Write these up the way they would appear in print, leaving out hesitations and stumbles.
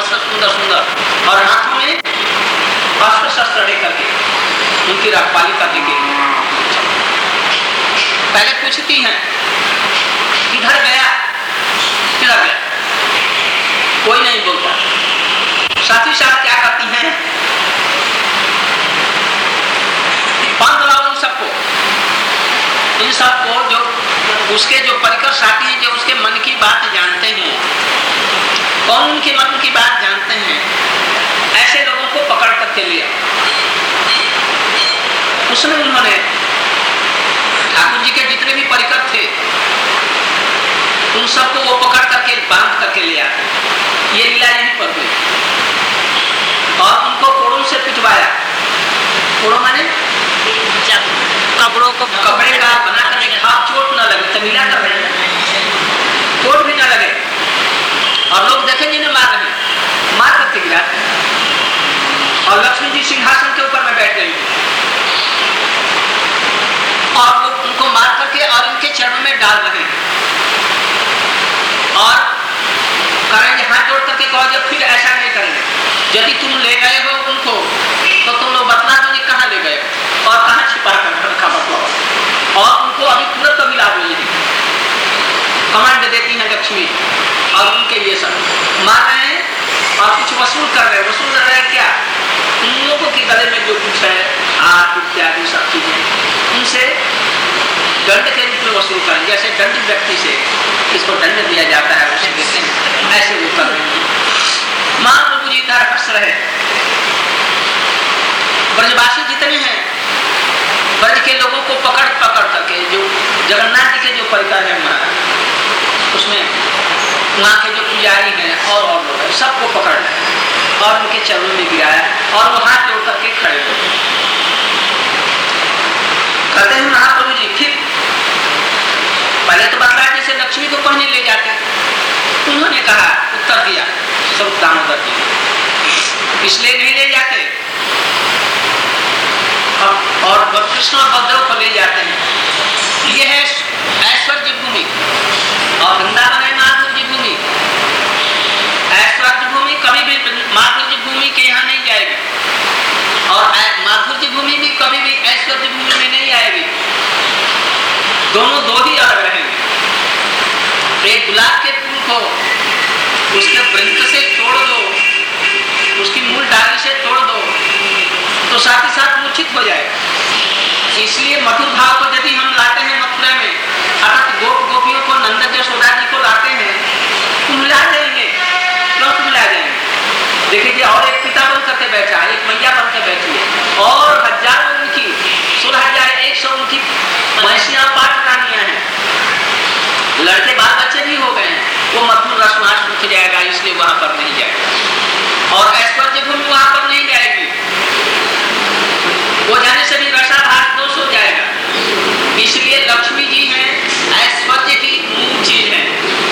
वस्त्र सुंदर सुंदर और हाथों में अस्त्र शस्त्र लेकर के उनकी रखवाली करने के लिए पहले पूछती हैं किधर गया, किधर गया, कोई नहीं बोलता। साथ ही साथ क्या करती हैं, बांध लाओ उन सबको, इन सबको जो उसके जो परिकर साथी हैं, जो उसके मन की बात जानते हैं, कौन उनके मन की बात जानते हैं, ऐसे लोगों को पकड़ करके लिया। उसमें उन्होंने ठाकुर जी के जितने भी परिकर थे उन सबको वो पकड़ करके बांध करके लिया। ये लीला यहीं पर हुई और उनको कोड़ों से पिटवाया। कोड़ों माने कपड़ों को कपड़े का बना करके खाप, चोट न लगे, तमीला कर रहे हैं, चोट भी न लगे और लोग देखेंगे ना मार रहे, मार करके गिराते हैं। और लक्ष्मी जी सिंहासन के ऊपर में बैठ गई और लोग उनको मार करके और इनके चरणों में डाल रहे हैं और करेंगे हाथ जोड़ करके कहो जब फिर ऐसा नहीं करेंगे, यदि तुम ले गए हो उनको तो तुम लोग बतला दो कहाँ ले गए और कहाँ छिपा कर रखा बतलाओ। और उनको अभी तुरंत अभी ला दो, कमांड देती हैं लक्ष्मी और उनके लिए सब मार रहे हैं और कुछ वसूल कर रहे हैं। वसूल कर रहे हैं क्या, उन लोगों के गले में जो कुछ है हाथ इत्यादि सब चीजें उनसे दंड के रूप में वसूल करें। जैसे दंड व्यक्ति से इसको दंड दिया जाता है उसे देते हैं, ऐसे वो कर रहे हैं। मां प्रभु जी इधर हंस रहे, ब्रजवासी जितने हैं ब्रज के लोगों को पकड़ पकड़ करके जो जगन्नाथ जी के जो परिकर है महाराज, उसमें वहाँ के जो पुजारी हैं और लोग हैं सबको पकड़ लिया और उनके चरणों में गिराया और वो हाथ जोड़ करके खड़े हो गए। कहते हैं महाप्रभु जी फिर पहले तो बतलाया जैसे लक्ष्मी को पहने ले जाते, उन्होंने कहा उत्तर दिया सब दामोदर जी इसलिए नहीं ले जाते और कृष्ण और बलदेव को ले जाते हैं। यह है ऐश्वर्य भूमि और वृंदावन है माधुर्य भूमि। ऐश्वर्य भूमि कभी भी माधुर्य भूमि के यहाँ नहीं जाएगी और माधुर्य भूमि भी कभी भी ऐश्वर्य भूमि में नहीं आएगी। दोनों दो ही अलग रहेंगे। एक गुलाब के फूल को उसके वृंत से तोड़ दो, उसकी मूल डाली से तोड़ दो तो साथ ही साथ मूर्छित हो जाएगा। इसलिए मधुर भाव को यदि हम लाते हैं मथुरा में, अर्थात गोपियों को नंद यशोदा जी को लाते हैं तो मिला देंगे, क्यों मिला देंगे। देखिए और एक पिता बन करके बैठा है, एक मैया बन कर बैठी है और हजारों उनकी 16,100 उनकी महिषियां पाठ रानियां हैं, लड़के बाल बच्चे भी हो गए हैं। वो मधुर रसमास रुक जाएगा इसलिए वहां पर नहीं जाएगा और ऐश्वर्य भूमि वहां पर नहीं जाएगी। वो जाने से भी रसाभास दोष हो जाएगा। इसलिए लक्ष्मी जी हैं ऐश्वर्य की मूल चीज है,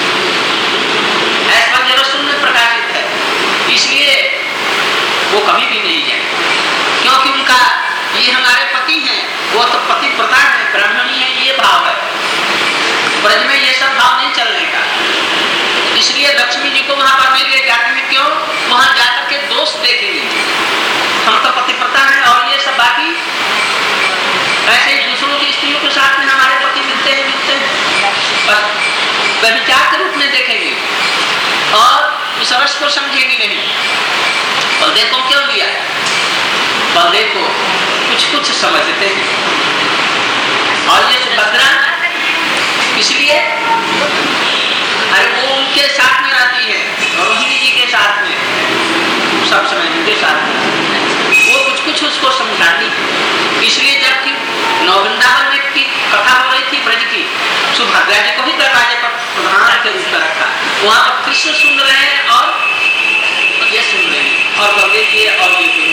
ऐश्वर्य रसुन में प्रकाशित है, इसलिए वो कभी भी नहीं जाएगा क्योंकि उनका ये हमारे पति हैं, वो तो पति प्रता है, ब्राह्मणी है, ये भाव है। ब्रज में ये सब भाव नहीं चलने का, इसलिए लक्ष्मी जी को वहां पर नहीं ले जाते हैं। क्यों, वहां जाकर के दोष देखेंगे, हम तो पतिव्रता हैं और ये सब बाकी ऐसे ही दूसरों की स्त्रियों के साथ में हमारे पति मिलते हैं व्यभिचार के रूप में देखेंगे और इस रस को समझेंगे नहीं। बलदेव को क्यों लिया, बलदेव को कुछ समझते हैं और ये सुभद्रा इसलिए अरे वो उनके साथ में रहती है, रोहिणी जी के साथ में, सब समय उनके साथ में वो कुछ उसको समझाती है। इसलिए जबकि नववृंदावन में की कथा हो रही थी ब्रज की, सुभद्रा जी को भी दरवाजे पर प्रधान के रूप में रखा, वहां पर कृष्ण सुन रहे हैं और ये सुन रहे हैं और बलदेव जी और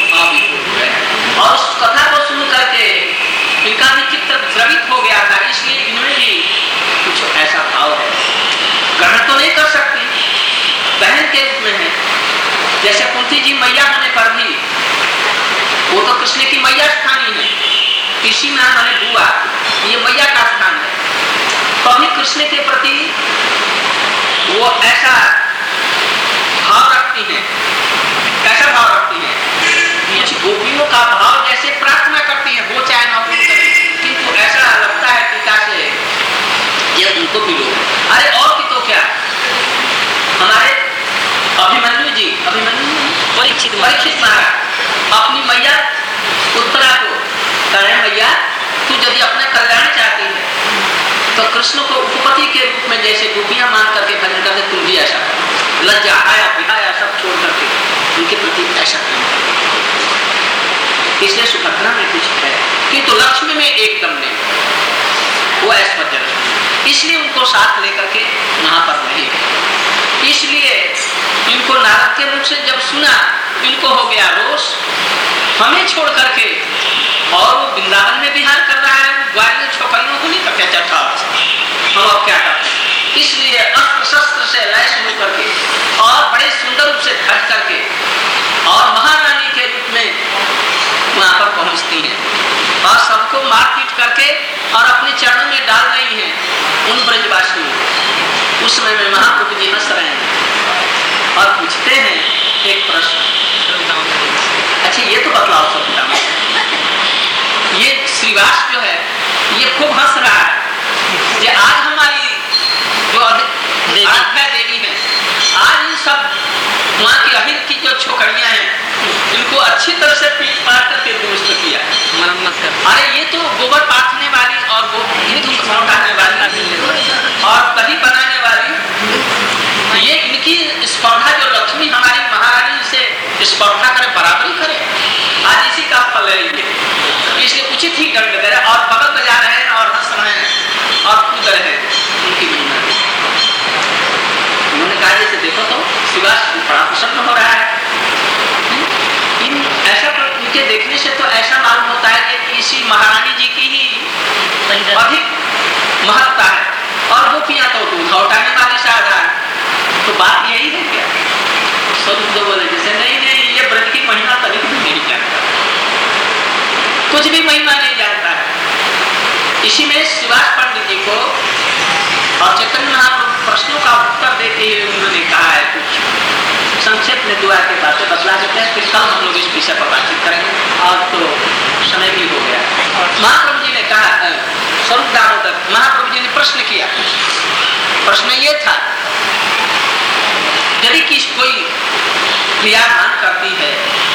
और उस कथा को सुन करके इनका भी चित्र द्रवित हो गया था। इसलिए इनमें भी कुछ ऐसा भाव है, ग्रहण तो नहीं कर सकती, बहन के रूप में है। जैसे कुंती जी मैया होने पर भी वो तो कृष्ण की मैया स्थानी है, इसी में हमारे बुआ ये मैया का स्थान है, कभी कृष्ण के प्रति वो ऐसा भाव रखती है परीक्षित महाराज अपनी मैया उत्तरा को कहे, मैया तू यदि अपने कल्याण चाहती है तो कृष्ण को उपपति के रूप में जैसे गोपियां मान करके भजन करते, तुम भी ऐसा करो। लज्जा आया बिहाया सब छोड़ करके उनके प्रति ऐसा करो। इसलिए सुभद्रा में कुछ है किंतु लक्ष्मी में एकदम नहीं, वो ऐश्वर्य, इसलिए उनको साथ लेकर के वहां पर नहीं है। इसलिए इनको नारद के मुख से जब सुना, इनको हो गया रोष, हमें छोड़ करके और वो वृंदावन में विहार कर रहा है, ग्वालियर छोकरियों को नहीं करके चढ़ा, हम अब क्या करते। इसलिए अस्त्र शस्त्र से लैस होकर के और बड़े सुंदर रूप से ढक करके और महारानी के रूप में वहां पर पहुंचती है और सबको मारपीट करके और अपने चरणों में डाल रही हैं उन ब्रजवासियों को। उस समय में महाप्रभु जी हंस रहे हैं और पूछते हैं एक प्रश्न, अच्छा ये तो बतलाओ सबका, ये श्रीवास जो है ये खूब हंस रहा है, ये आज हमारी जो आराध्या देवी है, आज इन सब वहाँ की अहिर की जो छोकरियां हैं इनको अच्छी तरह से पीट पाट करके दुरुस्त किया, मरम्मत कर। अरे ये तो गोबर पाथने वाली और उठाने वाली और दही बनाने वाली, ये इनकी स्पर्धा जो लक्ष्मी हमारी महारानी से स्पर्धा करे, बराबरी करे, आज इसी का फल है ये। इसलिए उचित ही दंड करे और बगल बजा रहे हैं और हंस रहे हैं और कूद रहे हैं उनकी महिमा। उन्होंने कहा जैसे देखो तो शिवास बड़ा प्रसन्न हो रहा है, ऐसा इनके देखने से तो ऐसा मालूम होता है कि इसी महारानी जी की ही अधिक महत्ता है और गोपियां तो दूध उठाने वाली साधारण। तो बात यही है क्या? सब तो बोले जैसे नहीं नहीं ये ब्रज की महिमा तभी भी नहीं जानता, कुछ भी महिमा नहीं जानता है। इसी में शिवास पंडित जी को और चैतन्य महाप्रभु प्रश्नों का उत्तर देते हुए उन्होंने कहा है, कुछ संक्षेप में दुआ के बातें बतला देते हैं, फिर कल हम लोग इस विषय पर बातचीत करेंगे और तो समय भी हो गया। महाप्रभु जी ने कहा, स्वरूप दामोदर महाप्रभु जी ने प्रश्न किया, प्रश्न ये था यदि किसी कोई क्रिया मान करती है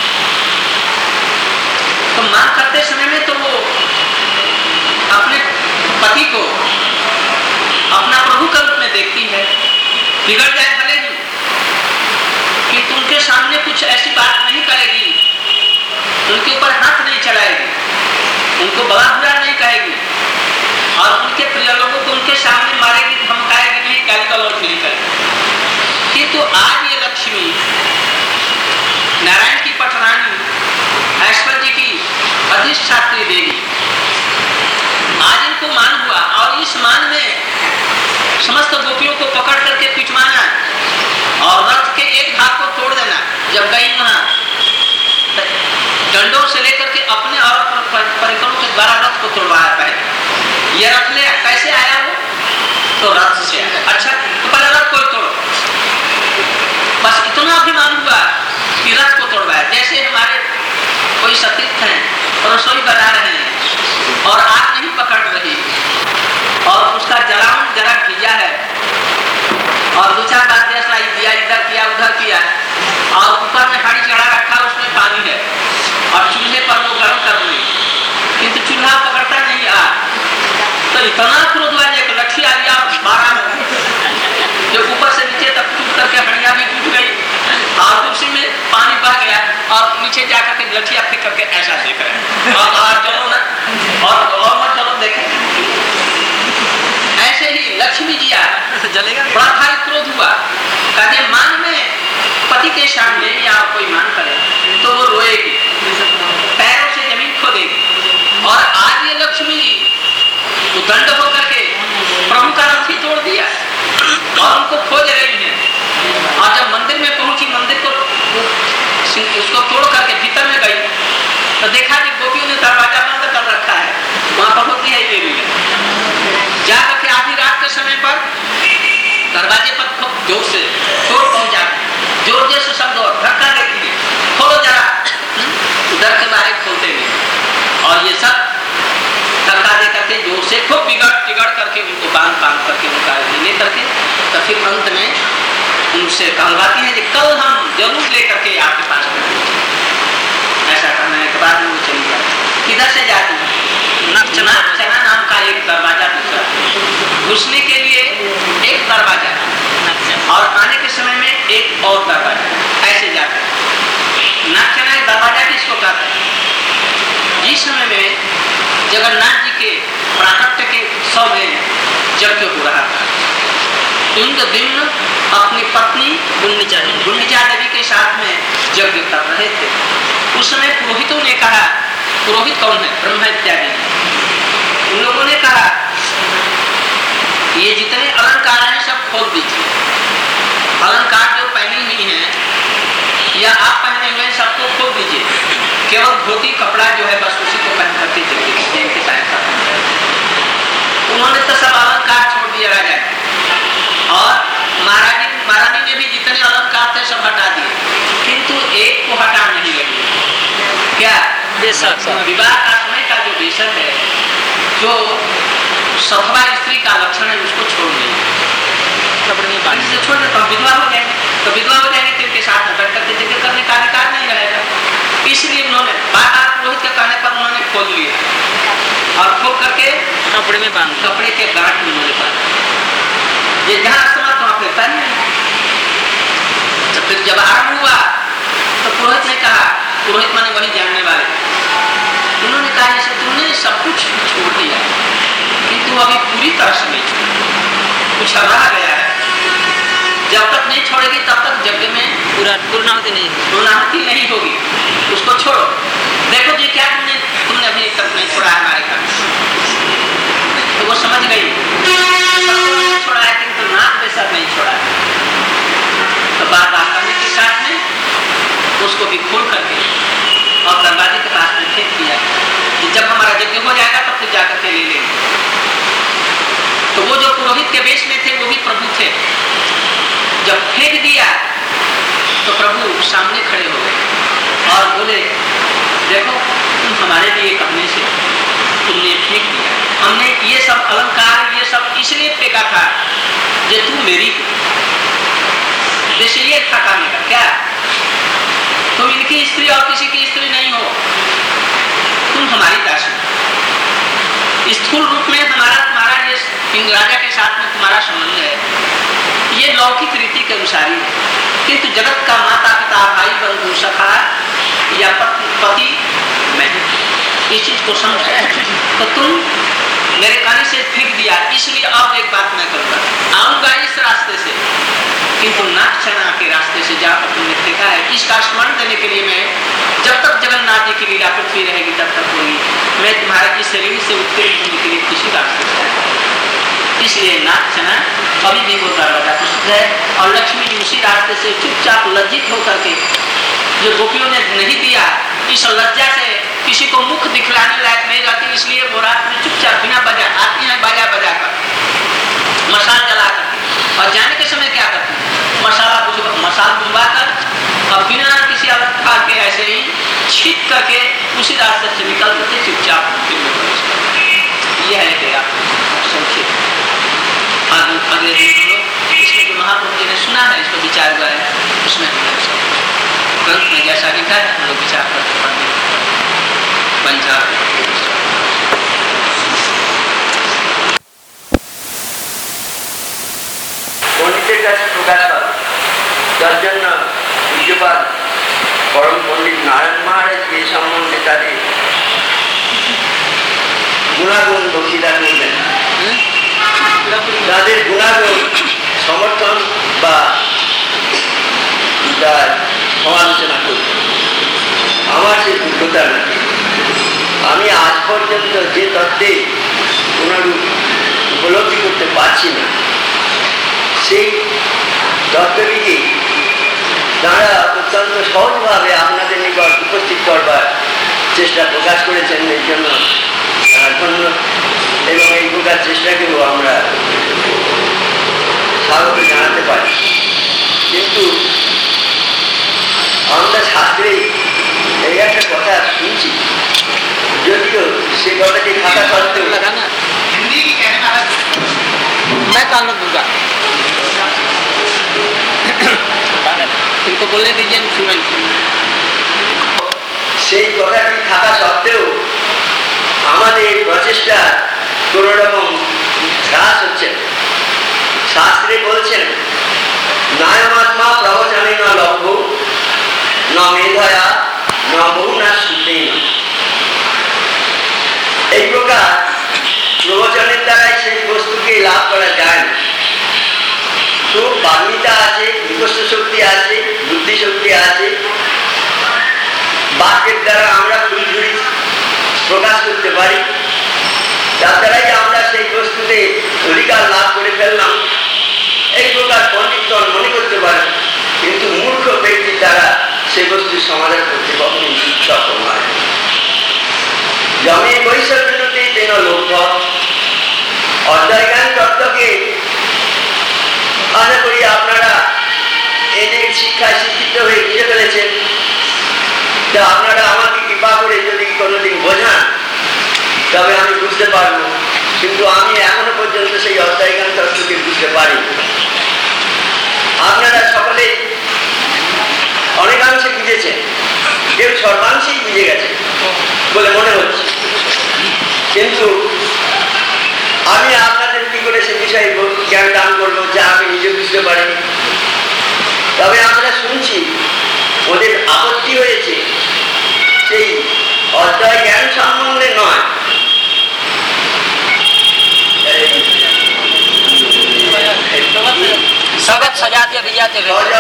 तो मान करते समय में तो वो अपने पति को अपना प्रभु के रूप में देखती है, बिगड़ जाए भले ही, कि उनके सामने कुछ ऐसी बात नहीं करेगी, उनके ऊपर हाथ नहीं चलाएगी, उनको बड़ा बुरा नहीं कहेगी और उनके प्रिय लोगों को उनके सामने मारेगी, धमकाएगी नहीं, गाली गलौज नहीं करेगी। किंतु आज ये लक्ष्मी नारायण की पटरानी ऐश्वर्य की अधिष्ठात्री देवी, आज इनको मान हुआ और इस मान में समस्त गोपियों को पकड़ करके पिटवाना और रथ के एक भाग को तोड़ देना। जब गई वहां डंडों से लेकर के अपने और परिकरों के द्वारा रथ को तोड़वाया। पहले ये रथ ले कैसे आया वो, तो रथ से आया। अच्छा तो पहले रथ को तोड़ो, बस इतना अभिमान हुआ कि रथ को तोड़वाया। जैसे हमारे कोई सतीर्थ हैं रसोई बना रहे हैं और आग नहीं पकड़ रही और उसका जलावन जरा भिजा है और दो चार बार देशलाई दिया, इधर किया उधर किया और ऊपर में हाड़ी चढ़ा रखा, उसमें पानी है और चूल्हे पर वो गर्म कर रही, किंतु चूल्हा पकड़ता नहीं आग। तो इतना क्रोध हुआ एक लठी आ गया मारा, जो ऊपर से नीचे तक टूट करके हड़िया भी टूट गई और उसी में पानी बह गया और नीचे जाकर के लठिया फेंक करके ऐसा देख रहे हैं और चलो ना और मत चलो देखें। ऐसे ही लक्ष्मी जी जलेगा, बड़ा भारी क्रोध हुआ, कहते मान में पति के सामने या कोई मान करे तो वो रोएगी, पैरों से जमीन खोदेगी। और आज ये लक्ष्मी जी दंड होकर के प्रभु का रथ ही तोड़ दिया और उनको खोज रही है। और जब मंदिर में पहुंची, मंदिर को उसको तोड़ करके भीतर में गई तो देखा कि गोपियों ने दरवाजा बंद कर रखा है, वहां पर होती है देवी जाकर के आधी रात के समय पर दरवाजे पर खूब जोर से चोर पहुंचा, जोर जैसे शब्द और धक्का देती है, खोलो जरा, डर के बारे खोलते हुए और ये सब धक्का दे करके जोर से खूब बिगड़ करके उनको बांध करके उनका ले करके तो फिर अंत में उनसे कहलवाती हैं कि कल हम जरूर लेकर के आपके पास आएंगे। ऐसा करने के बाद वो चली जाती। किधर से जाती है? नागचना नाम का एक दरवाजा दूसरा, घुसने के लिए एक दरवाजा और आने के समय में एक और दरवाजा, ऐसे जाते हैं। नागचना दरवाजा किसको कहते हैं? जिस समय में जगन्नाथ जी के प्राकट्य के उत्सव में यज्ञ हो रहा था, इंद्रद्युम्न अपनी पत्नी गुंडिचा देवी के साथ में यज्ञ कर रहे थे। उस समय पुरोहितों ने कहा, पुरोहित कौन है? ब्रह्मा इत्यादि। उन लोगों ने कहा ये जितने अलंकार हैं सब खोल दीजिए, अलंकार जो पहनी हुई हैं या आप पहने हुए सबको खोल दीजिए, केवल धोती कपड़ा जो है बस उसी को पहन करके चलिए। उन्होंने तो सब अलंकार छोड़ दिया राजा, और महारानी ने भी जितने अलंकार थे सब हटा दिए, किंतु एक को हटा नहीं लगी। क्या? विवाह का समय का जो बेशक है, जो सधवा स्त्री का लक्षण है, उसको छोड़ नहीं से छोड़ दे तो विधवा हो जाएंगे, तो विधवा हो जाएंगे तो इनके साथ में बैठ करके जगह करने का अधिकार नहीं रहेगा। इसलिए उन्होंने बार-बार पुरोहित के कहने पर उन्होंने खोल लिया और खोल करके कपड़े में बांध, कपड़े के गांठ में उन्होंने बांधा। ये जहाँ समर्थ वहाँ पे पहने। फिर जब आरंभ हुआ तो पुरोहित ने कहा, पुरोहित माने वही जानने वाले, उन्होंने कहा जैसे तुमने सब कुछ छोड़ दिया किंतु अभी पूरी तरह से नहीं छोड़ा, कुछ रह गया है। जब तक नहीं छोड़ेगी तब तक यज्ञ में पूर्णाहुति नहीं होगी, उसको छोड़ो। देखो जी क्या तुमने अभी तक नहीं छोड़ा है हमारे घर। तो वो समझ गई छोड़ा है किंतु नाक वैसा नहीं छोड़ा है। तो बात करने के साथ में उसको भी खोल करके और दरवाजे के पास में फेंक दिया कि जब हमारा यज्ञ हो जाएगा तब फिर जाकर के ले लेंगे। तो वो जो पुरोहित के वेश में थे वो भी प्रभु थे। जब फेंक दिया तो प्रभु सामने खड़े हो गए और बोले, देखो तुम हमारे लिए कहने से तुमने फेंक दिया, हमने ये सब अलंकार ये सब इसलिए फेंका था कि तू मेरी जैसे ये था कहने का। क्या? तुम इनकी स्त्री और किसी की स्त्री नहीं हो, तुम हमारी दासी। स्थूल रूप में तुम्हारा ये राजा के साथ में तुम्हारा संबंध है, ये लौकिक रीति के अनुसार ही है, किंतु जगत का माता पिता भाई बंधु सखा या पति मैं इस चीज को समझा तो तुम मेरे कहने से फेंक दिया। इसलिए अब एक बात मैं करूंगा, आऊंगा इस रास्ते से किंतु नागचना के रास्ते से जाकर तुमने फेंका है। इसका स्मरण देने के लिए मैं जब तक जगन्नाथ जी की लीला पृथ्वी रहेगी तब तक होगी, मैं तुम्हारे इस शरीर से उत्तीर्ण होने के लिए किसी रास्ते से आऊंगा। इसलिए नागचना अभी भी वो दरवाजा प्रसिद्ध है और लक्ष्मी जी उसी रास्ते से चुपचाप लज्जित होकर के जो गोपियों ने नहीं दिया, इस लज्जा से किसी को मुख दिखलाने लायक नहीं रहती, इसलिए वो रात में चुपचाप बिना बजा आती है, बाजा बजा कर मसाल जला कर और जाने के समय क्या करती है मसाल बुझवा कर और बिना किसी अलंकार के ऐसे ही छीट करके उसी रास्ते से निकल करके चुपचाप यह है कि आप संक्षिप्त अगले दिन हम लोग इसमें जो महाप्रभु जी ने सुना है इसको विचार हुआ है, उसमें ग्रंथ में जैसा लिखा है हम लोग विचार करके पढ़ने पंजाब পণ্ডিতের কাছে প্রকাশ পাবে, যার জন্য পূজ্যপাদ পরম পণ্ডিত নারায়ণ মহারাজ এই সম্বন্ধে তাদের গুণাগুণ বক্তৃতা করবেন। তাদের গুণাগুণ সমর্থন বা তার সমালোচনা করবেন। আমার যে যোগ্যতা নেই, আমি আজ পর্যন্ত যে তত্ত্বে কোনরূপ উপলব্ধি করতে পারছি না, সেই তত্ত্বটিকে তারা অত্যন্ত সহজভাবে আপনাদের নিকট উপস্থিত করবার চেষ্টা প্রকাশ করেছেন। এর জন্য ধন্য এবং এই প্রকার চেষ্টাকেও আমরা স্বাগত জানাতে পারি। কিন্তু আমরা শাস্ত্রেই এই একটা কথা শুনছি, যদিও সে কথাটি থাকা সত্ত্বেও मैं काल दूंगा उनको बोलने दीजिए, सुनें। সেই কথাটি থাকা সত্ত্বেও আমাদের প্রচেষ্টা কোনো রকম হ্রাস হচ্ছে। শাস্ত্রে বলছেন নায়মাত্মা প্রবচনে ন লভ্য ন মেধয়া ন বহুনা শুদ্ধেন। এই প্রকার প্রবচনের দ্বারাই সেই বস্তুকে লাভ করা যায় না। তো বাগ্মিতা আছে, মুখস্থ শক্তি আছে, বুদ্ধি শক্তি আছে, বাক্যের দ্বারা আমরা ফুলঝুরি প্রকাশ করতে পারি, তার দ্বারাই আমরা সেই বস্তুতে অধিকার লাভ করে ফেললাম, এই প্রকার পণ্ডিতগণ মনে করতে পারে। কিন্তু মূর্খ ব্যক্তির দ্বারা সেই বস্তুর সমাধান করতে কখনো সক্ষম হয়। জমে বৈষম্যতে তেন লভ্য। অধ্যয় জ্ঞান তত্ত্বকে আশা করি আপনারা এদের শিক্ষায় শিক্ষিত হয়ে বুঝে ফেলেছেন। তা আপনারা আমাকে কৃপা করে যদি কোনোদিন বোঝান তবে আমি বুঝতে পারবো, কিন্তু আমি এখনো পর্যন্ত সেই অধ্যয় জ্ঞান তত্ত্বকে বুঝতে পারি। আপনারা সকলে অনেকাংশে বুঝেছেন, কেউ সর্বাংশেই বুঝে গেছে বলে মনে হচ্ছে, কিন্তু আমি আপনাদের কি করে সে বিষয়ে জ্ঞান দান করবো যা আমি নিজে বুঝতে পারিনি। তবে আমরা শুনছি ওদের আপত্তি হয়েছে সেই অধ্যয় জ্ঞান সম্বন্ধে নয়, সগত সজাতীয় বিজাতীয়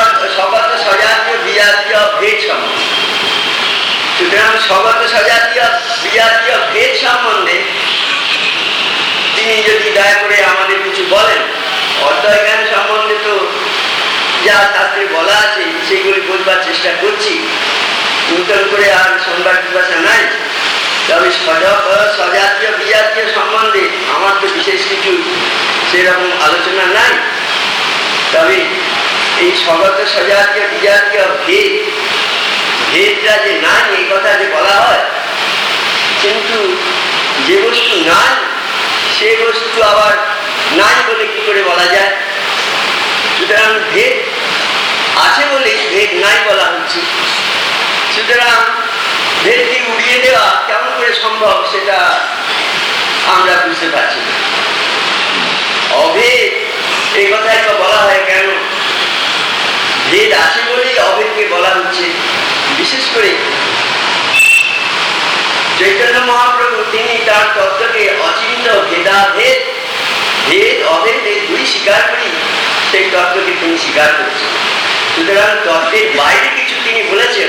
ভেদ সম্বন্ধে। সুতরাং সগত সজাতীয় বিজাতীয় ভেদ সম্বন্ধে তিনি যদি দয়া করে আমাদের কিছু বলেন। অধ্যয় জ্ঞান সম্বন্ধে তো যা শাস্ত্রে বলা আছে সেগুলি বলবার চেষ্টা করছি, নূতন করে আর শোনবার পিপাসা নাই। তবে সজাতীয় বিজাতীয় সম্বন্ধে আমার তো বিশেষ কিছু সেরকম আলোচনা নাই। তবে এই সগত সজাতীয় বিজাতীয় ভেদটা যে নাই এই কথা যে বলা হয়, কিন্তু যে বস্তু নাই সে বস্তু আবার নাই বলে কি করে বলা যায়? সুতরাং ভেদ আছে বলে ভেদ নাই বলা হচ্ছে। সুতরাং ভেদকে উড়িয়ে দেওয়া কেমন করে সম্ভব সেটা আমরা বুঝতে পারছি না। অভেদ এই কথাই তো বলা হয় কেন? ভেদ আছে বলেই অভেদকে বলা হচ্ছে। বিশেষ করে চৈতন্য মহাপ্রভু তিনি তার তত্ত্বকে অচিন্ত ভেদাভেদ, ভেদ অভেদ এই দুই স্বীকার করি সেই তত্ত্বকে তিনি স্বীকার করছেন। সুতরাং তত্ত্বের বাইরে কিছু তিনি বলেছেন,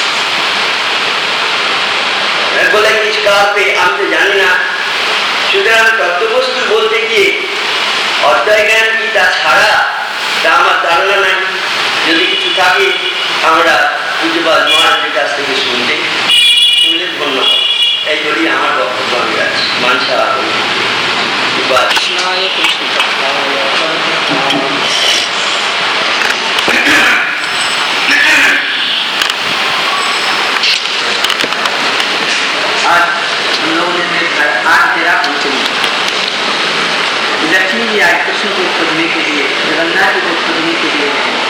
বলেন কিছু কাউকে আমি তো জানি না। সুতরাং তত্ত্ববস্তু বলতে গিয়ে অধ্যয় জ্ঞান কি তা ছাড়া তা আমার ধারণা নাই। যদি কিছু থাকে আমরা পূজ্যপাদ মহারাজের কাছ থেকে শুনলে ধন্য। এই বলি আমার বক্তব্য আমি রাখছি। মানসা आज हम लोगों ने आज तेरा पंचमी लक्ष्मी जी आज कृष्ण को खोजने के लिए, जगन्नाथ जी को खोजने के लिए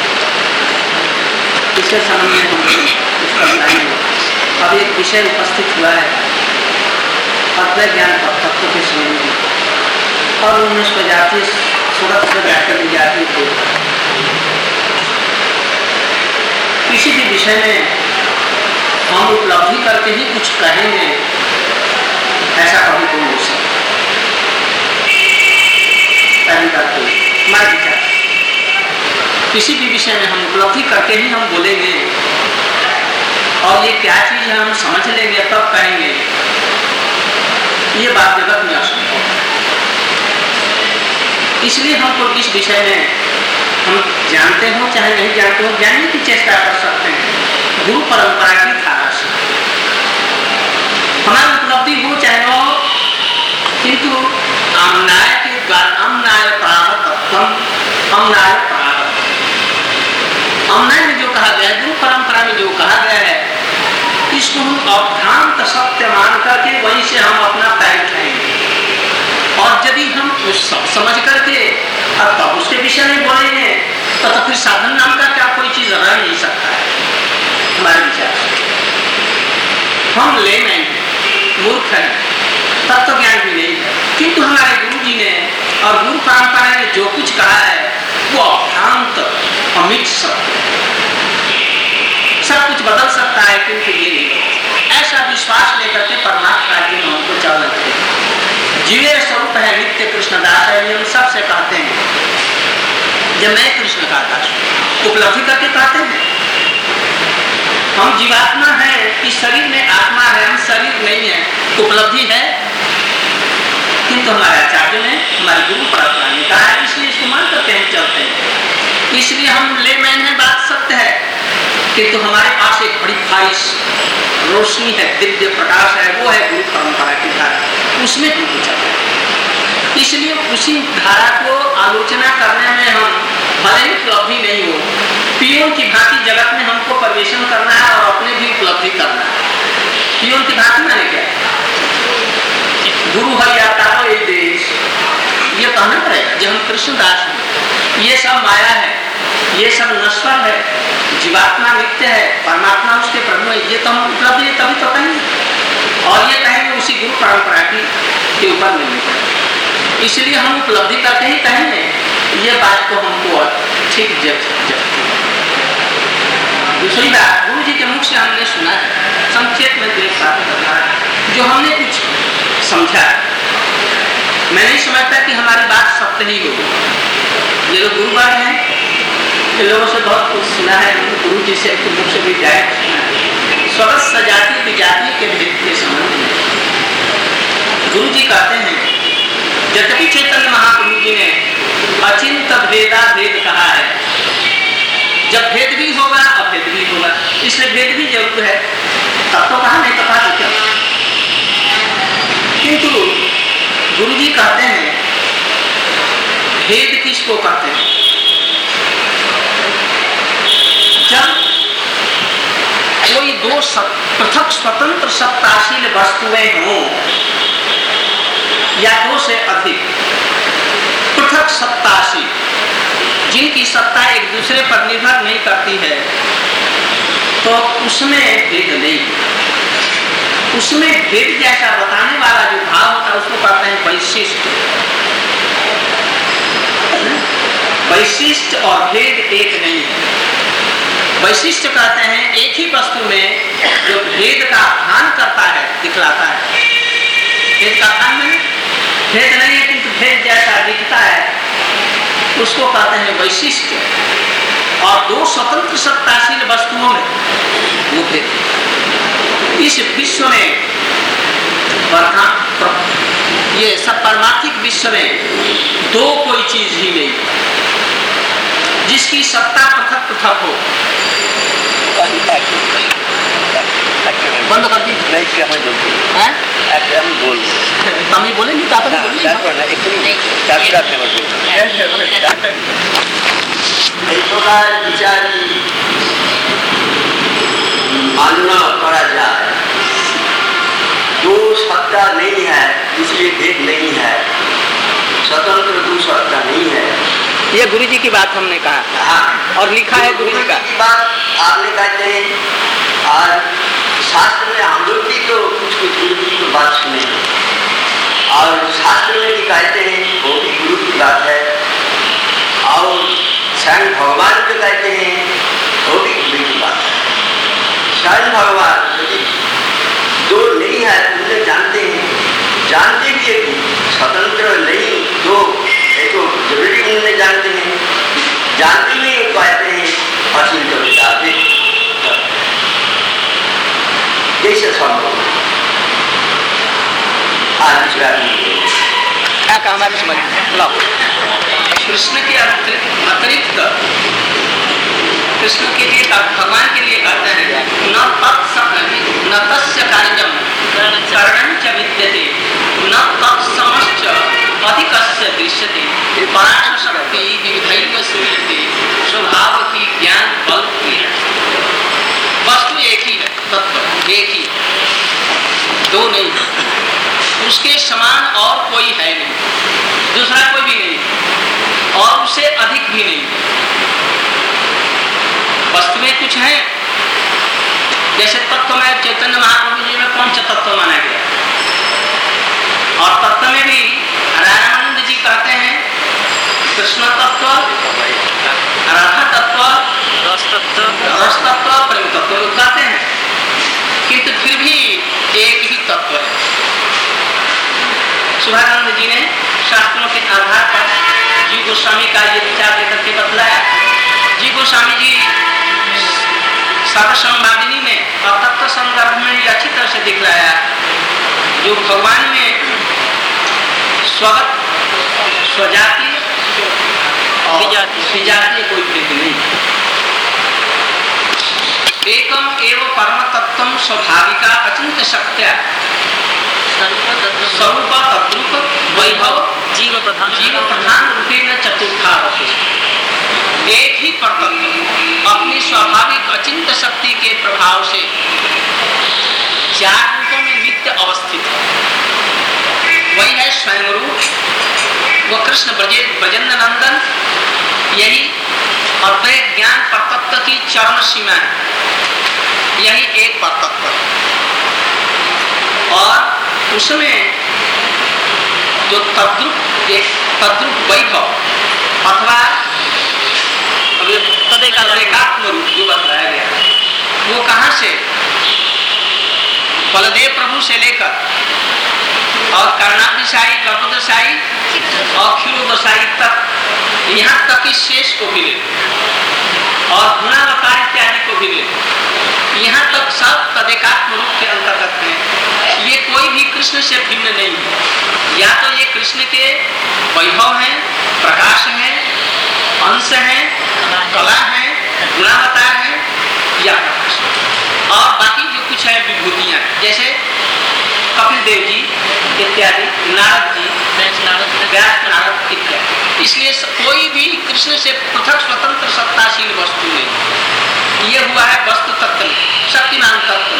इसके संबंध में हम कुछ बताएंगे। अब एक विषय उपस्थित हुआ है अद्वैत ज्ञान तत्व के संबंध में, और उनमें उसको जाती सूरत से बैठकर दी जाती थी। किसी भी विषय में हम उपलब्धि करके ही कुछ कहेंगे ऐसा कभी कोई हो सकता। पहली बात तो मैं विचार, किसी भी विषय में हम उपलब्धि करके ही हम बोलेंगे, और ये क्या चीज है हम समझ लेंगे तब कहेंगे, ये बात जगत में असंभव है। इसलिए हमको इस विषय में हम जानते हो चाहे नहीं जानते हो, जानने की चेष्टा कर सकते हैं गुरु परंपरा की धारा से। हमारी उपलब्धि हो चाहे हो, किंतु अमनाय के द्वारा अमनाय प्रारब्धम, अमनाय प्रारब्ध, अमनाय में जो कहा गया है, गुरु परंपरा में जो कहा गया है, इसको हम अभ्रांत सत्य मान करके वहीं से हम अपना पैर उठाएंगे। और यदि हम उस समझ करके अब तब उसके विषय में बोलेंगे तो फिर साधन नाम का क्या कोई चीज रह नहीं सकता है। ही सत्य है। सब कुछ बदल सकता है किंतु ये नहीं। ऐसा विश्वास लेकर के परमात्मा राज्य में हमको चलना चाहिए। जीवे स्वरूप है नित्य कृष्णदास है, हम सबसे कहते हैं जब मैं कृष्ण का दास उपलब्धि करके कहते हैं हम जीवात्मा है, इस शरीर में आत्मा है, हम शरीर नहीं है, उपलब्धि है किंतु हमारे आचार्य ने हमारे गुरु परंपरा ने कहा है, इसलिए इसको मान करके हम चलते हैं। इसलिए हम लेमैन है, बात सत्य है किंतु हमारे पास एक बड़ी ख्वाहिश रोशनी है, दिव्य प्रकाश है, वो है गुरु परंपरा की धारा, उसमें हमको चलते हैं। इसलिए उसी धारा को आलोचना करने में हम भले ही उपलब्धि नहीं हो, पियोन की भांति जगत में हमको प्रवेशन करना है और अपने भी उपलब्धि करना है। पियोन की भांति मैंने क्या गुरु है या तारो ये देश, ये कहना पड़ेगा जब हम कृष्णदास हैं। ये सब माया है, ये सब नश्वर है, जीवात्मा नित्य है, परमात्मा उसके प्रभु है, ये तो हम उपलब्धि तभी तो कहेंगे और ये कहेंगे उसी गुरु परंपरा के ऊपर मिलनी पड़ेगी। इसलिए हम उपलब्धि करके ही कहेंगे, ये बात को हमको ठीक दूसरी बात गुरु जी के मुख से हमने सुना है, संक्षेप में देख पाते जो हमने कुछ समझा। मैं नहीं समझता कि हमारी बात सत्य ही होगी। ये लोग गुरुवार हैं, इन लोगों से बहुत कुछ सुना है, गुरु जी से मुख से भी डायरेक्ट सुना है। स्वगत सजाति विजाति के भेद के संबंध में गुरु जी कहते हैं, यद्यपि चैतन्य महाप्रभु जी ने अचिंत भेदा भेद कहा है, जब भेद भी होगा अभेद भी होगा, इसलिए भेद भी जरूर है, तब तो कहा नहीं तो कहा तो क्या। किंतु गुरु जी कहते हैं भेद किसको कहते हैं, जब कोई दो पृथक स्वतंत्र सत्ताशील वस्तुएं हों या दो से अधिक पृथक सत्ताशील जिनकी सत्ता एक दूसरे पर निर्भर नहीं करती है, तो उसमें भेद नहीं। उसमें भेद जैसा बताने वाला जो भाव होता है उसको कहते हैं वैशिष्ट। वैशिष्ट और भेद एक नहीं है। वैशिष्ट कहते हैं एक ही वस्तु में जो भेद का भान करता है, दिखलाता है। भेद का भान में भेद नहीं है किंतु भेद जैसा दिखता है, उसको कहते हैं वैशिष्ट। और दो स्वतंत्र सत्ताशील वस्तुओं में वो भेद। इस विश्व में ये सब पारमार्थिक विश्व में दो कोई चीज ही नहीं जिसकी सत्ता पृथक पृथक हो। बंद कर दी नहीं क्या मैं बोल हम बोलेंगे तो आप मानना पड़ा जाए, दो सत्ता नहीं है इसलिए भेद नहीं है, स्वतंत्र दो सत्ता नहीं है। ये गुरु जी की बात हमने कहा और लिखा है गुरु जी की बात आपने कहते हैं। और शास्त्र में हम लोग भी तो कुछ गुरु जी की बात सुने और शास्त्र में भी कहते हैं वो भी गुरु की बात है, और स्वयं भगवान जो कहते हैं वो भी गुरु की बात है। स्वयं भगवान यदि दो नहीं है उन्हें जानते भी है स्वतंत्र नहीं दो, एक तो जरूरी उन्हें जानते हैं, जानते हुए कहते हैं अचिंत भेद कैसे संभव। आज क्या काम है समझ लो। कृष्ण के अतिरिक्त कृष्ण के लिए भगवान के लिए कहते हैं न तस्य कार्यम करणं च विद्यते न तत्समश्च अधिकस्य दृश्यते पराशर शक्ति विविधैव सूयते स्वभाव की ज्ञान बल की है। वस्तु एक ही है, तत्व एक ही, दो नहीं, उसके समान और कोई है नहीं, दूसरा कोई भी नहीं और उससे अधिक भी नहीं। वस्तु में कुछ है, जैसे तत्व में चैतन्य महाप्रभु जी में पंच तत्व माना गया, और तत्व में भी रामानंद जी कहते हैं कृष्ण तत्व, राधा तत्व रस तत्व, प्रेम तत्व लोग कहते हैं, किंतु फिर भी एक ही तत्व है। सुभानंद जी ने शास्त्रों के आधार पर जी गोस्वामी का ये विचार लेकर के बतलाया। जी गोस्वामी जी सर्वसंवादिनी में और तत्व संदर्भ में ये अच्छी तरह से दिखलाया, जो भगवान में स्वगत, स्वजाति और विजातीय कोई भेद नहीं। एकम एवं परम तत्वम स्वाभाविका अचिंत्य शक्त्या स्वरूप तद्रूप वैभव जीव प्रधान रूपेण चतुर्था वस्तु। एक ही परतत्व अपनी स्वाभाविक अचिंत्य शक्ति के प्रभाव से चार रूपों में नित्य अवस्थित है। वही है स्वयं रूप, वो कृष्ण ब्रजेंद्र नंदन, यही अद्वैत ज्ञान परतत्व की चरम सीमा है, यही एक परतत्व है। और उसमें जो तद्रूप वैभव अथवा तदेकात्म रूप जो बताया गया, वो कहाँ से बलदेव प्रभु से लेकर और कर्णादशाई, गर्भदशाई और क्षीरोदशाई तक, यहाँ तक इस शेष को भी ले और गुणावतार इत्यादि को भी ले, यहाँ तक सब तदेकात्म रूप के अंतर्गत है। ये कोई भी कृष्ण से भिन्न नहीं है। या तो ये कृष्ण के वैभव हैं, प्रकाश है, अंश है, कला है, गुणावतार है, या और बाकी जो कुछ है विभूतियाँ, जैसे कपिल देव जी इत्यादि, नारद जी, व्यास नारद इत्यादि। इसलिए कोई भी कृष्ण से पृथक स्वतंत्र सत्ताशील वस्तु नहीं। ये हुआ है वस्तु तत्व, शक्तिमान तत्व।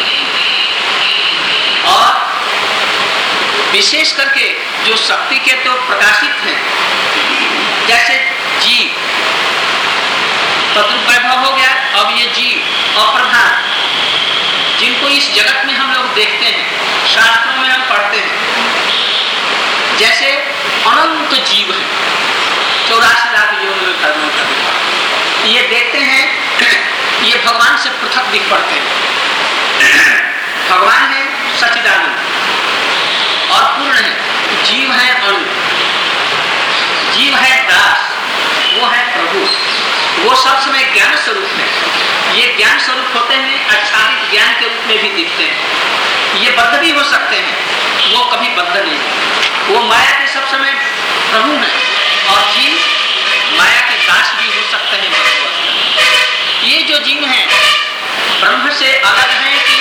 और विशेष करके जो शक्ति के तो प्रकाशित हैं, जैसे जीव तद्रूप वैभव हो गया, अब ये जीव अप्रधान, जिनको इस जगत में हम लोग देखते हैं, शास्त्रों में हम पढ़ते हैं, जैसे अनंत जीव है, 84 लाख योनियों में कर्मों का, ये देखते हैं, ये भगवान से पृथक दिख पड़ते हैं। भगवान है सच्चिदानंद और पूर्ण है, जीव है अणु, जीव है दास, वो है प्रभु, वो सब समय ज्ञान स्वरूप है। ये ज्ञान स्वरूप होते हैं, आच्छादित ज्ञान के रूप में भी दिखते हैं। ये बद्ध भी हो सकते हैं, वो कभी बद्ध नहीं है। वो माया के सब समय प्रभु है और जीव माया के दास भी हो सकते हैं। ये जो जीव हैं ब्रह्म से अलग हैं कि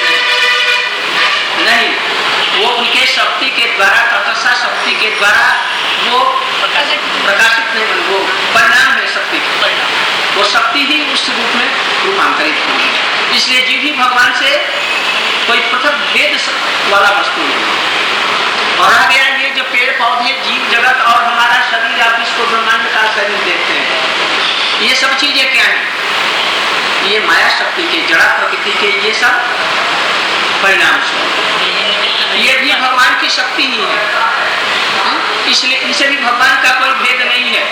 नहीं, वो उनके शक्ति के द्वारा, तटस्था शक्ति के द्वारा वो प्रकाशित नहीं, वो परिणाम है शक्ति के परिणाम, वो शक्ति ही उस रूप में रूपांतरित होगी। इसलिए जीव ही भगवान से कोई पृथक भेद वाला वस्तु नहीं। और आ गया ये जो पेड़ पौधे, जीव जगत और हमारा शरीर, आप इसको ब्रह्मांड का शरीर देखते हैं, ये सब चीजें क्या है? ये माया शक्ति के, जड़ा प्रकृति के ये सब परिणाम स्वरूप, ये भी भगवान की शक्ति ही है। इसलिए इनसे भी भगवान का कोई भेद नहीं है।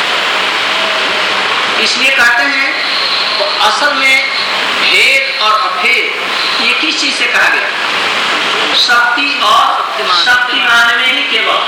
इसलिए कहते हैं तो असल में भेद और अभेद ये किस चीज से कहा गया? शक्ति और शक्तिमान में ही केवल,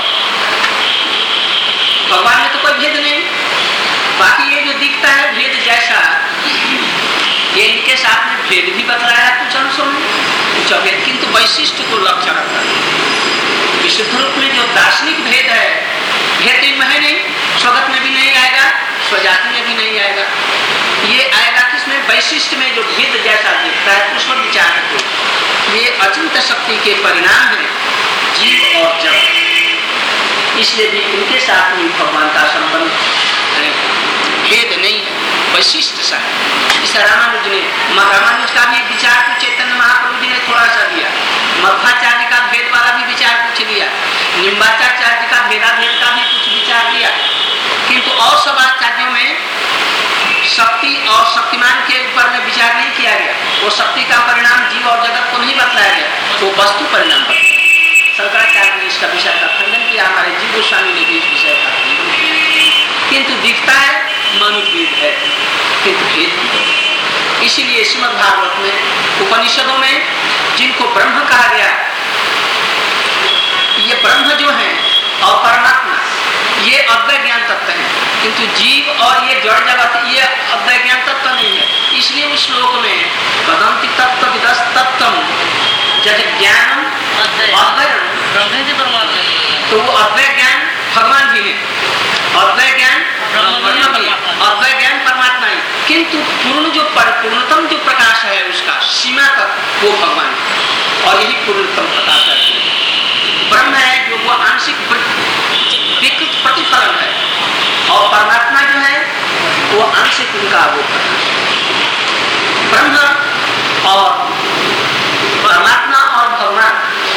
भगवान में तो कोई भेद नहीं। बाकी ये जो दिखता है भेद जैसा, ये इनके साथ में भेद भी बतलाया कुछ अंशों में, कुछ अभेद, किंतु वैशिष्ट को लक्ष्य रखता है। विशुद्ध रूप में जो दार्शनिक भेद है, भेद इनमें है नहीं, स्वगत में भी नहीं आएगा, स्वजाति में भी नहीं आएगा। ये आएगा किसमें? वैशिष्ट में जो भेद जैसा दिखता है उस पर विचार करते। ये अचिंत्य शक्ति के परिणाम है, जीव और जड़। इसलिए भी उनके साथ में भगवान का संबंध भेद नहीं है, वैशिष्ट सा है। इस रामानुज ने, रामानुज का भी विचार कुछ चैतन्य महाप्रभु जी ने थोड़ा सा दिया, मध्वाचार्य का भेद वाला भी विचार कुछ दिया, निम्बाचार्य का भेदाभेद का भी कुछ विचार दिया, किंतु और सब आचार्यों में शक्ति और शक्तिमान के ऊपर में विचार नहीं किया गया। वो शक्ति का परिणाम जीव और जगत को नहीं बतलाया गया, तो वस्तु परिणाम बतलाया। शंकराचार्य ने इसका विषय का खंडन किया, हमारे जीव गोस्वामी ने भी इस विषय का खंडन किया, किंतु दिखता है मनुविद है। किंतु भेद भी है। इसीलिए श्रीमद् भागवत में उपनिषदों में जिनको ब्रह्म कहा गया, ये ब्रह्म जो है और परमात्मा ये अद्वैत ज्ञान तत्व है, किंतु जीव और ये जड़ जगत ये अद्वैत ज्ञान तत्व नहीं है। इसलिए उस श्लोक में वदन्ति तत्व विदस तत्वम जद ज्ञानम अद्वैत तो वो अद्वैत ज्ञान भगवान भी है, अद्वैत ज्ञान ब्रह्म भी है, अद्वैत ज्ञान परमात्मा है, किंतु पूर्णतम जो प्रकाश है उसका सीमा तक वो भगवान है और यही पूर्णतम प्रकाश है। ब्रह्म है जो वो आंशिक विकृत प्रतिफलन है और परमात्मा जो है वो आंशिक उनका वो प्रकाश है। ब्रह्म और परमात्मा और भगवान,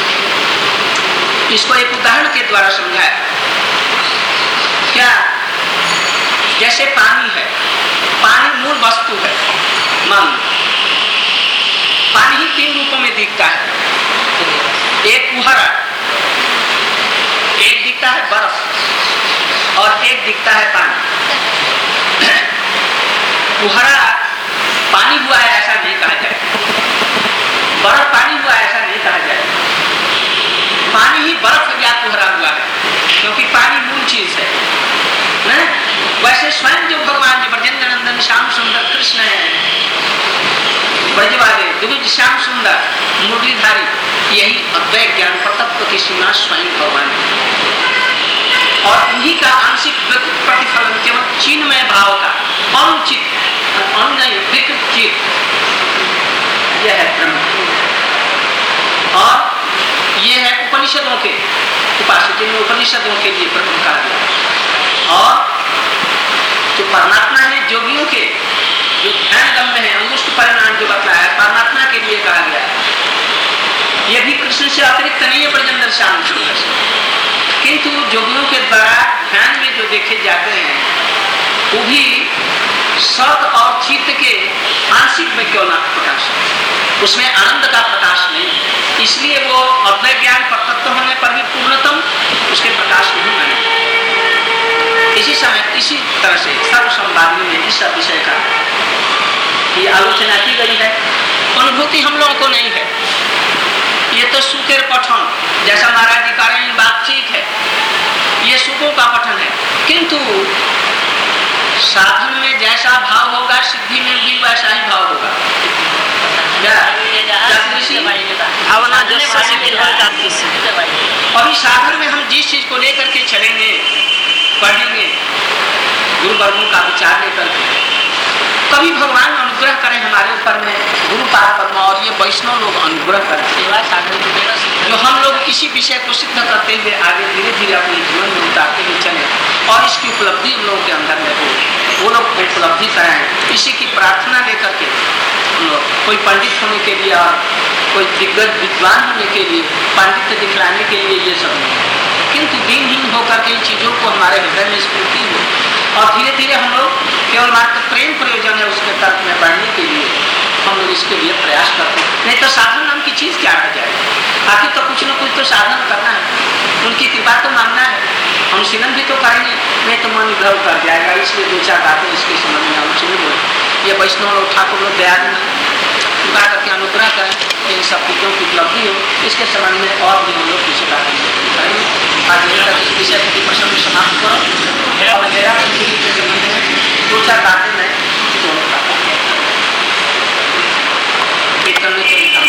इसको एक उदाहरण के द्वारा समझाया। क्या? जैसे पानी है, पानी मूल वस्तु है। मान पानी ही 3 रूपों में दिखता है, एक कुहरा, एक दिखता है बर्फ और एक दिखता है पानी। कुहरा पानी हुआ है ऐसा नहीं कहा जाए, बर्फ पानी हुआ ऐसा नहीं कहा जाए, पानी ही बर्फ या कुहरा हुआ है, क्योंकि पानी मूल चीज है ना? वैसे स्वयं जो भगवान जी ब्रजेंद्र नंदन श्याम सुंदर कृष्ण है, ब्रजवाले द्विज श्याम सुंदर मुरलीधारी, यही अद्वैत ज्ञान तत्व की सीमा स्वयं भगवान है और उन्हीं का आंशिक प्रतिफलन केवल चिन्मय भाव का अनुचित अनुनय विकृत चित, यह है ब्रह्म। और यह है उपनिषदों के उपासक, जिनमें उपनिषदों के लिए ब्रह्म कहा गया। और जो परमात्मा है जोगियों के जो ध्यान गम्य है, अंगुष्ठ परिणाम जो बतलाया है परमात्मा के लिए कहा गया, यह भी कृष्ण से अतिरिक्त नहीं है ब्रजेंद्र श्याम सुंदर से, किंतु जोगियों के द्वारा ध्यान में जो देखे जाते हैं वो भी सत और चित्त के आंशिक में क्यों ना प्रकाश है, उसमें आनंद का प्रकाश नहीं, इसलिए वो अद्वैत ज्ञान तत्व होने पर भी पूर्णतम उसके प्रकाश नहीं बने। इसी तरह से सर्व संवादी में इस विषय का ये आलोचना की गई है। अनुभूति हम लोगों को नहीं है, ये तो सुखेर पठन, जैसा महाराज जी कह रहे हैं बातचीत है, ये सुखों का पठन है, किंतु साधन में जैसा भाव होगा सिद्धि में भी वैसा ही भाव होगा। अभी साधन में हम जिस चीज को लेकर के चलेंगे, पढ़ेंगे, गुरु वर्गों का विचार लेकर के, कभी भगवान अनुग्रह करें हमारे ऊपर में, गुरु पारपद्मा और ये वैष्णव लोग अनुग्रह करें, जो हम लोग किसी विषय को सिद्ध करते हुए आगे धीरे धीरे अपने जीवन में उतारते हुए चले और इसकी उपलब्धि उन लोगों के अंदर में हो, वो लोग उपलब्धि कराएं। इसी की प्रार्थना लेकर के कोई पंडित होने के लिए और कोई दिग्गज विद्वान होने के लिए, पांडित्य दिखलाने के लिए ये सब नहीं, किंतु दिनहीन होकर के इन चीजों को हमारे हृदय में स्फूर्ति हो और धीरे धीरे हम लोग केवल मात्र प्रेम प्रयोजन है उसके तर्क में बढ़ने के लिए हम लोग इसके लिए प्रयास करते हैं। नहीं तो साधन नाम की चीज क्या हो जाएगी, आखिर तो कुछ न कुछ तो साधन करना है, उनकी कृपा तो मांगना है, हम सिनन भी तो करेंगे, नहीं तो मन इधर कर जाएगा। इसलिए 2-4 बातें इसके समझ में हम सुन बोले, ये वैष्णव लोग ठाकुर लोग दया कृपा करके अनुग्रह करें, इन सब चीजों की उपलब्धि हो, इसके संबंध में और भी हम लोग किसी बात इस विषय की प्रसंग समाप्त करो। मेरा 2-4 बातें मैं करने के लिए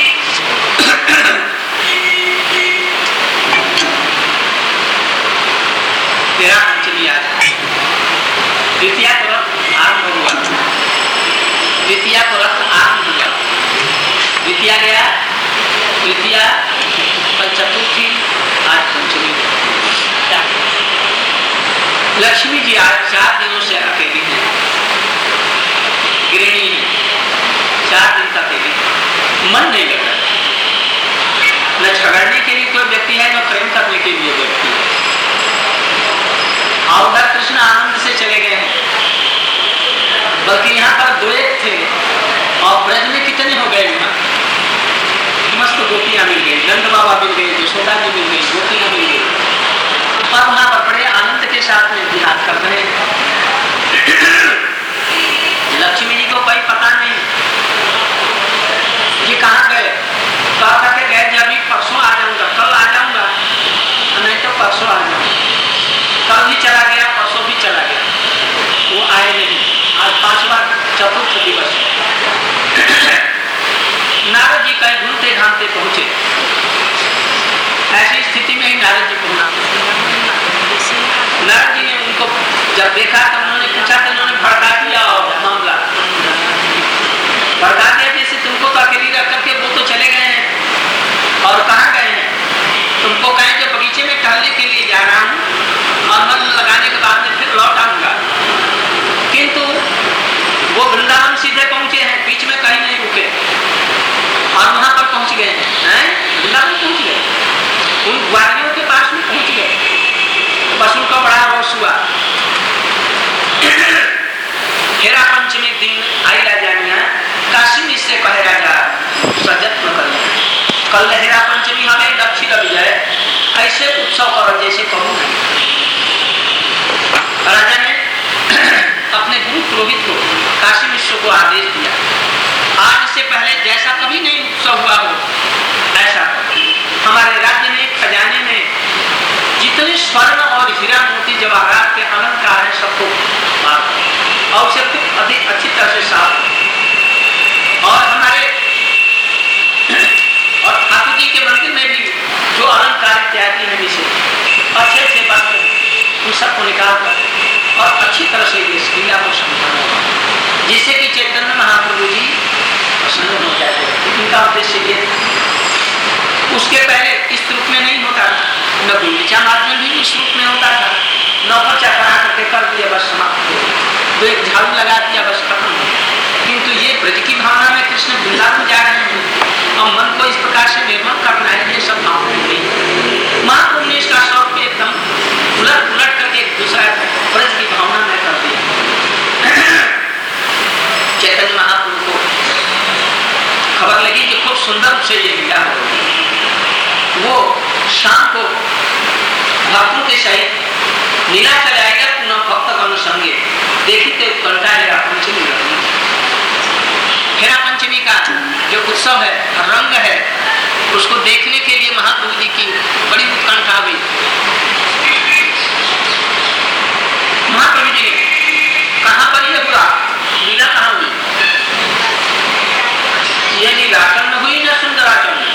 तेरा पंचमी आज द्वितीया को रथ आरंभ हुआ, द्वितीया को रथ आरंभ हुआ, द्वितीया गया, तृतीया, चतुर्थी, आज पंचमी। लक्ष्मी जी आज 4 दिनों से अकेली है, गृहिणी है, 4 दिन तक अकेली, मन नहीं लग रहा, न झगड़ने के लिए कोई व्यक्ति है, न प्रेम करने के लिए व्यक्ति है। और उधर कृष्ण आनंद से चले गए हैं, बल्कि यहाँ पर 2 थे और ब्रज में कितने हो गए, यहाँ मस्त गोपियां मिल गई, नंद बाबा मिल गए, यशोदा जी मिल गई, गोपियां मिल गई और वहां पर बड़े आनंद के साथ में विहार कर रहे हैं। नारद जी को। नारद जी ने उनको जब देखा तो उन्होंने पूछा तो उन्होंने भड़का दिया और मामला भड़का दिया, जैसे तुमको तो अकेली रख करके वो तो चले गए हैं, और कहाँ गए हैं? तुमको कहें जो बगीचे में टहलने के लिए जा रहा हूँ और मन लगाने के बाद में फिर लौट आऊंगा, किंतु वो वृंदावन सीधे पहुंचे हैं, बीच में कहीं नहीं रुके और वहां पर पहुंच गए हैं, वृंदावन पहुंच गए, उन ग्वालियों के पास में पहुंच गए। बस उनका बड़ा रोष हुआ। हेरा पंचमी दिन आई राजा मिया काशी में से कहे राजा सजत्व कर, कल हेरा पंचमी हमें लक्ष्य विजय ऐसे उत्सव करो जैसे कहो नहीं। राजा ने अपने गुरु पुरोहित को काशी मिश्र को आदेश दिया, आज से पहले जैसा कभी नहीं उत्सव हुआ हो ऐसा हमारे राज्य में खजाने में जितने स्वर्ण और हीरा मोती जवाहरात के अलंकार है सबको मार और उसे खूब अधिक अच्छी तरह से साफ, और हमारे और ठाकुर जी के मंदिर में भी जो अलंकार इत्यादि है विषय अच्छे से वस्त्र उन सबको निकाल कर और अच्छी तरह से इस क्रिया को संपन्न हो, जिससे कि चैतन्य महाप्रभु जी प्रसन्न हो जाते हैं। उनका उद्देश्य ये था। उसके पहले इस रूप में नहीं होता था, न गुंडीचा मार्ग में भी इस रूप में होता था, नौकर चकरा करके कर दिया बस समाप्त हो, तो एक झाड़ू लगा दिया बस खत्म हो। किंतु ये ब्रज की भावना में कृष्ण वृंदावन जा रहे हैं और मन को इस प्रकार से निर्मल करना है, ये सब महाप्रभु नहीं। महाप्रभु ने इसका शौक एकदम उलट पुलट करके एक दूसरा ब्रज की भावना में कर दिया। चैतन्य महाप्रभु को खबर लगी कि खूब सुंदर से ये लीला हो, वो शाम को भक्तों के सहित लीला चलाएगा पुनः भक्तगण संगे। देखते उत्कंठा हेरा पंचमी। हेरा पंचमी का जो उत्सव है, रंग है, उसको देखने के लिए महाप्रभु जी की बड़ी उत्कंठा हुई। महाप्रभु जी कहाँ पर यह हुआ, लीला कहाँ हुई? ये नीलाचल में हुई ना सुंदराचल में?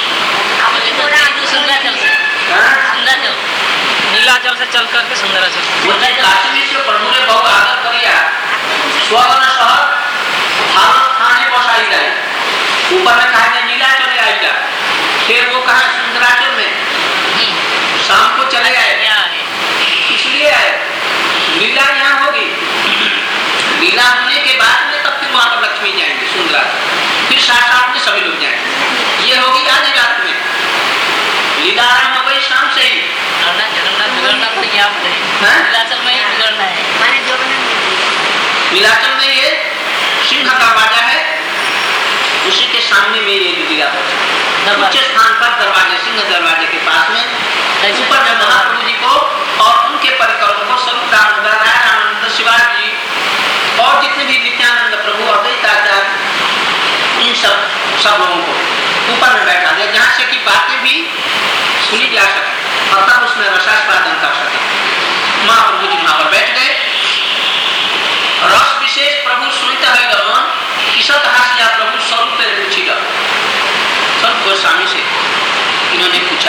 नीलाचल से चल करके सुंदराचल। काशी में जो प्रभु ने बहुत आदर किया, स्वर्ण शहर थाने बसाई गए, ऊपर में कहा गया नीलाचल आएगा, फिर वो कहा सुंदराचल में, शाम को चले गए। इसलिए आए लीला यहाँ होगी, लीला होने के बाद में तब फिर वहां पर लक्ष्मी जाएंगे सुंदराचल, फिर साथ में सभी लोग जाएंगे। ये होगी आज रात में लीला आरंभ हो गई शाम से ही। नीलाचल में ही बिगड़ना है। नीलाचल में ये सिंह का बाजा है, उसी के सामने में ये लीला उच्च स्थान पर दरवाजे, सिंह दरवाजे के पास में ऊपर में महाप्रभु जी को और उनके परिकरों को स्वरूप दामोदर रामानंद शिवाजी और जितने भी नित्यानंद प्रभु अद्वैताचार्य इन सब लोगों को ऊपर में बैठा दिया, जहाँ से कि बातें भी सुनी जा सके और तब उसमें रसास्वादन कर सके। महाप्रभु जी वहां पर बैठ गए। रस विशेष प्रभु सुनता है गमन किसत हास्या प्रभु स्वरूप रुचि स्वरूप गोस्वामी से इन्होंने पूछा।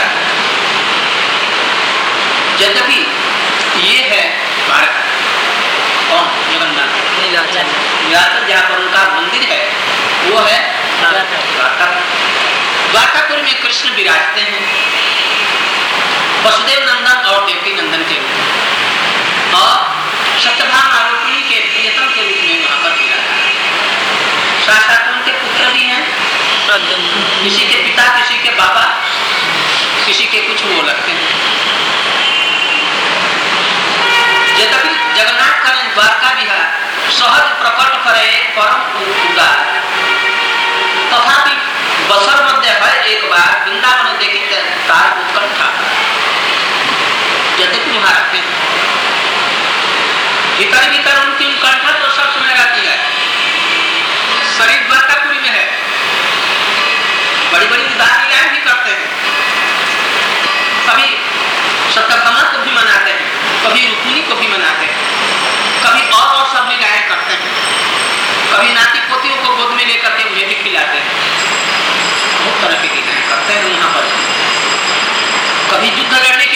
यद्यपि ये है द्वारका, कौन? जगन्नाथ नीलाचल, जहाँ पर उनका मंदिर है वो है द्वारका। द्वारकापुर में कृष्ण विराजते हैं वसुदेव नंदन और देवकी नंदन के रूप में, और सत्यभामा आरोपी के प्रियतम के रूप में वहां पर विराजा। साक्षात उनके पुत्र भी हैं, किसी के पिता, किसी के बाबा, किसी के कुछ वो लगते हैं। यद्यपि जगन्नाथ का द्वारका विहार सहज प्रकट करे परम उदार, तथापि बसर मध्य है एक बार वृंदावन देखते तार उत्कंठा। यद्यपि वहां रखते हैं भीतर भीतर उनकी उत्कंठा तो सब समय रहती है। शरीर द्वारकापुरी में है, बड़ी बड़ी उदार लीलाएं भी करते हैं, कभी सत्यभामा को भी मनाते हैं, कभी रुक्मिणी को भी मनाते हैं, कभी और सब लीलाएं करते हैं, कभी नाती पोतियों को गोद में लेकर के उन्हें भी खिलाते हैं। बहुत तरह की लीलाएं करते हैं यहाँ पर। कभी युद्ध लड़ने के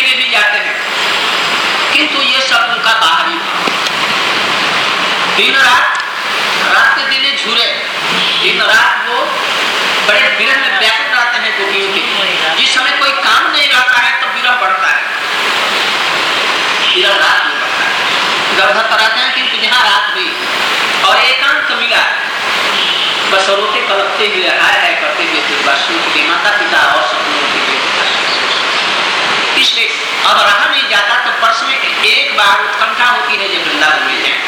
दिन रात, रात के दिन झूरे, दिन रात वो बड़े विरह में व्याकुल रहते हैं गोपियों के। जिस समय कोई काम नहीं रहता है तो विरह बढ़ता है, विरह रात में बढ़ता है। गर्भ कराते हैं किंतु जहाँ रात हुई और एकांत मिला, बस रोते कलपते हुए हाय हाय करते हुए पूर्वाश्रम के माता पिता और सपनों के लिए। इसलिए अब रहा नहीं जाता तो वर्ष में एक बार उत्कंठा होती है जब वृंदावन में जाए।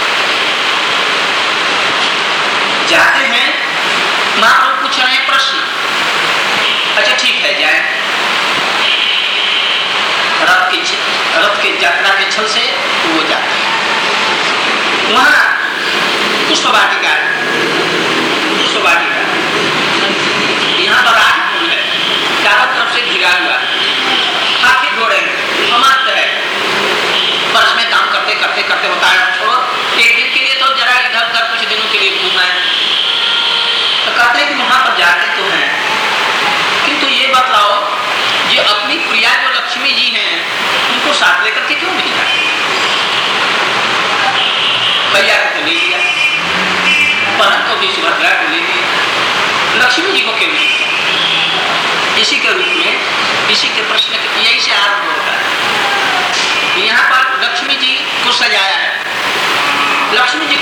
जाते हैं, महाप्रभु पूछ रहे हैं प्रश्न, अच्छा ठीक है जाए। रथ के यात्रा के छल से वो जाते हैं। वहां पुष्प वाटिका, यहाँ पर आठ फूल है, चारों तरफ से घिरा हुआ, हाथी घोड़े अमात्य है, पर इसमें काम करते करते करते होता है छोड़ो एक दिन के लिए तो जरा इधर उधर कुछ दिनों के लिए घूमना है, तो कहते हैं कि वहां पर जाते तो हैं, किंतु ये बतलाओ जो अपनी प्रिया जो लक्ष्मी जी हैं उनको साथ लेकर के क्यों नहीं जाते? भैया को तो ले लिया, पहन को भी सुभद्रा को ले लिया, लक्ष्मी जी को क्यों नहीं? इसी के रूप में, इसी के प्रश्न यही से आरंभ होता है। यहाँ पर लक्ष्मी जी को सजाया है, लक्ष्मी जी